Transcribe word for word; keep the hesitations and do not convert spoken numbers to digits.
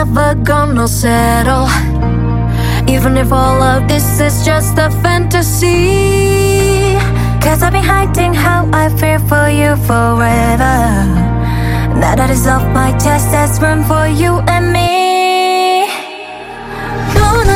never gonna settle, even if all of this is just a fantasy. Cause I've been hiding how I feel for you forever. Now that it's off my chest, there's room for you and me. Don't